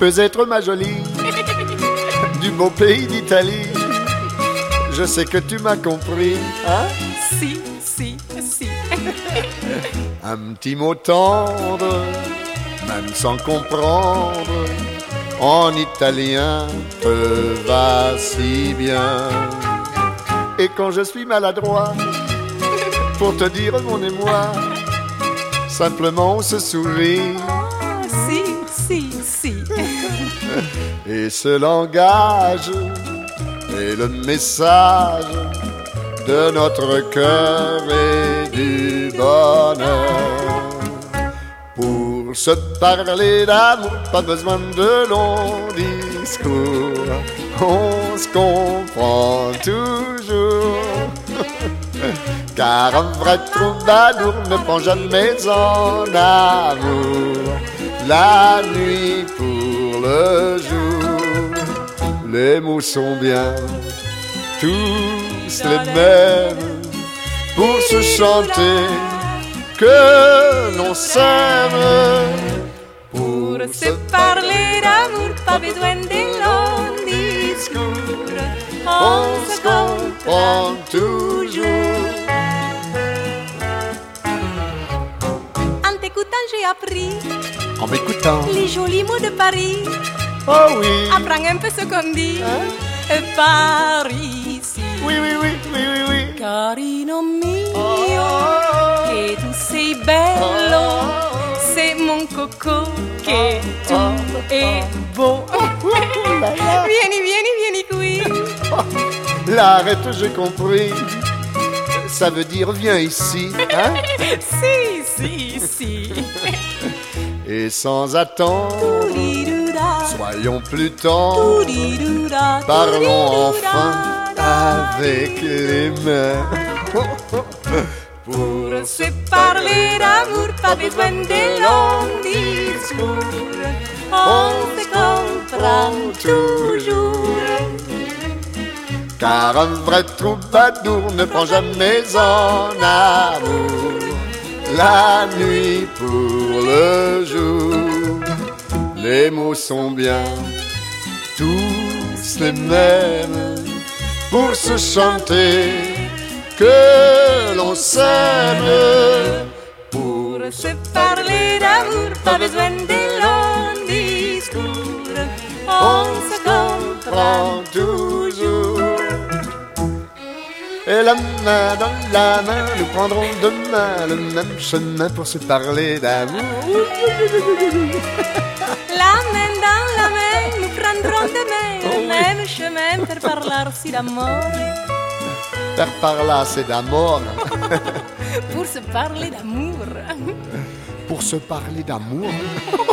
peux être ma jolie du beau pays d'Italie. Je sais que tu m'as compris, hein? Si. Un petit mot tendre, même sans comprendre, en italien te va si bien. Et quand je suis maladroit, pour te dire mon émoi, simplement on se sourit. Oh, si. Et ce langage est le message de notre cœur et du bonheur. Pour se parler d'amour, pas besoin de longs discours. On se comprend toujours. Car un vrai troubadour ne prend jamais en amour la nuit pour le jour. Les mots sont bien tous les mêmes pour se chanter que l'on s'aime. Pour se parler d'amour, pas besoin de longs discours. On se comprend toujours. En t'écoutant, j'ai appris En m'écoutant, les jolis mots de Paris. oh oui, Apprends un peu ce qu'on dit. Paris, si. oui. Carino mio, che tu sei bello, c'est mon coco, che tu es beau. Vieni qui. L'arrête, j'ai compris. Ça veut dire viens ici, hein? Si. Et sans attendre, soyons plus tendres, parlons enfin avec les mains. Pour se parler d'amour, pas besoin de longs discours. On se comprend toujours. Car un vrai troubadour ne prend jamais en amour la nuit pour le jour. Les mots sont bien tous les mêmes pour se chanter que l'on s'aime. Pour se parler d'amour, pas besoin de longs discours. On se comprend toujours. Et la main dans la main, nous prendrons demain le même chemin pour se parler d'amour. La main dans la main, nous prendrons demain le même chemin per parlarsi d'amore. Per parlar, c'est d'amour. Pour se parler d'amour. Pour se parler d'amour.